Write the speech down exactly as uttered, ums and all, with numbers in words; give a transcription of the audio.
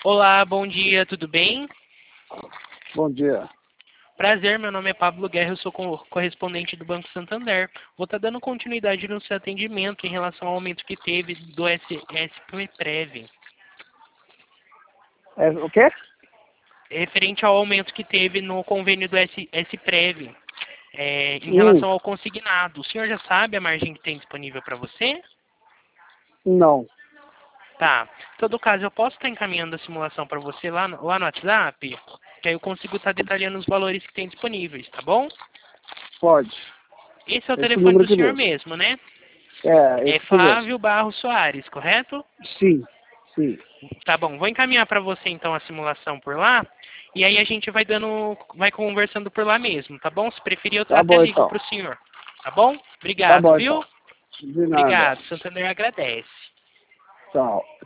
Olá, bom dia, tudo bem? Bom dia. Prazer, meu nome é Pablo Guerra, eu sou co- correspondente do Banco Santander. Vou estar dando continuidade no seu atendimento em relação ao aumento que teve do S P Prev. É, o quê? Referente ao aumento que teve no convênio do S Prev, é, em Hum, relação ao consignado. O senhor já sabe a margem que tem disponível para você? não. Tá. Em todo caso, eu posso estar encaminhando a simulação para você lá no, lá no WhatsApp? Que aí eu consigo estar detalhando os valores que tem disponíveis, tá bom? Pode. Esse é o Esse telefone número do aqui senhor mesmo. mesmo, né? É, É esse aqui mesmo. Flávio Barros Soares, correto? Sim, sim. Tá bom, vou encaminhar para você então a simulação por lá. E aí a gente vai dando, vai conversando por lá mesmo, tá bom? Se preferir, eu Tá até bom ligo então. pro senhor. Tá bom? Tá Obrigado, bom viu? então. De nada. Obrigado, Santander agradece. Tchau.